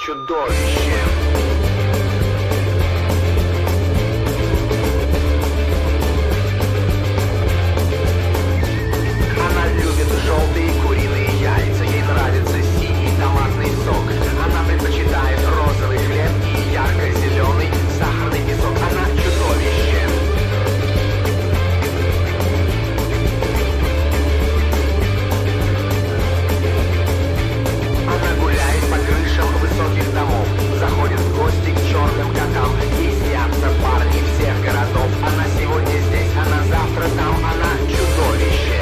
чудовище. Она любит желтые куриные яйца, ей нравится синий томатный сок. Она предпочитает розовый хлеб и ярко-зеленый сахарный песок. Она чудовище. Она гуляет по крышам высоких домов, заходит в гости к черным котам. Ей снятся парни всех городов. Она сегодня здесь, она завтра там. Она чудовище.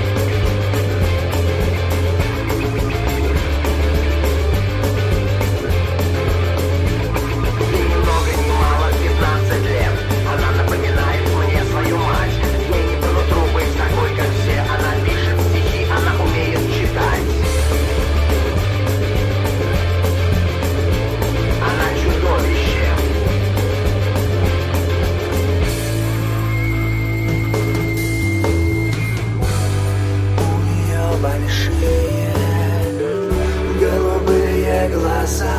Ей ни много ни мало 15 лет. Она напоминает мне свою мать. Ей не по нутру быть такой, как все. Она пишет стихи, она умеет читать. Она чудовище. У нее большие голубые глаза,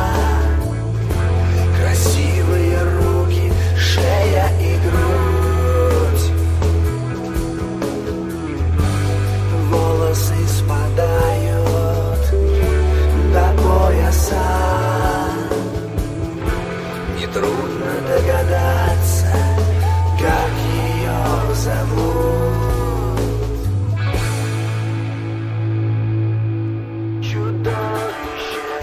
красивые руки, шея и грудь. Волосы спадают до пояса. Нетрудно догадаться, как ее зовут. Чудовище.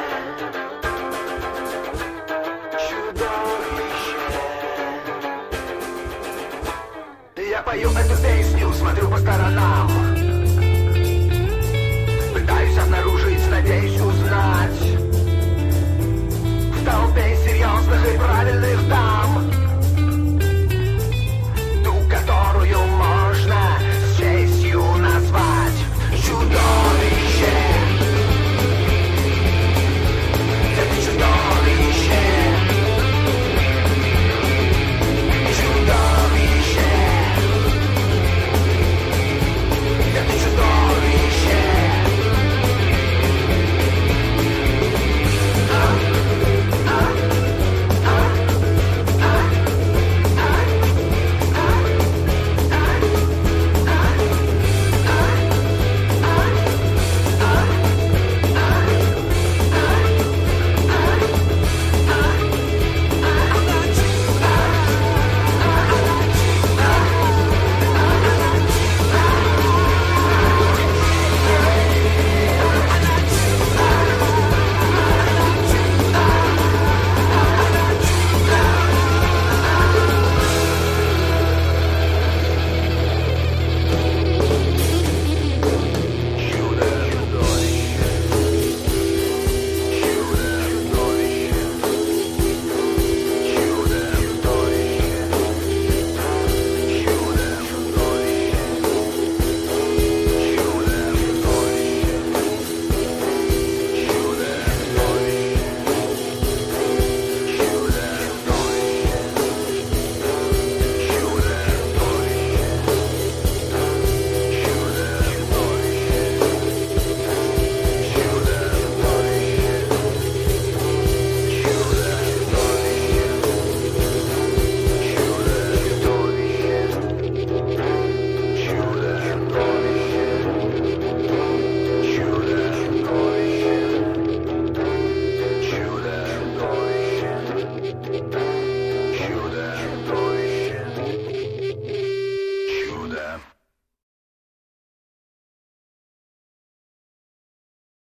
Чудовище. Я пою эту песню, смотрю по сторонам. Пытаюсь обнаружить, надеюсь узнать в толпе серьезных и правильных дам